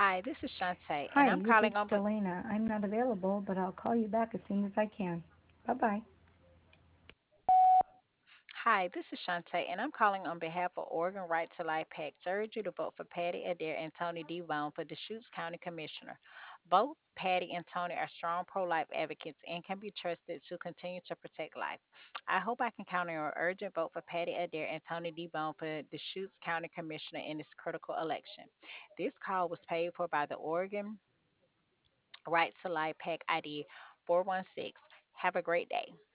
Hi, this is Shantae, and Hi, I'm you've calling reached on. Elena. I'm not available, but I'll call you back as soon as I can. Bye bye. Hi, this is Shantae, and I'm calling on behalf of Oregon Right to Life PAC to urge you to vote for Patty Adair and Tony Devone for Deschutes County Commissioner. Both Patty and Tony are strong pro life advocates and can be trusted to continue to protect life. I hope I can count on your urgent vote for Patty Adair and Tony Devone for Deschutes County Commissioner in this critical election. This call was paid for by the Oregon Right to Life PAC ID 416. Have a great day.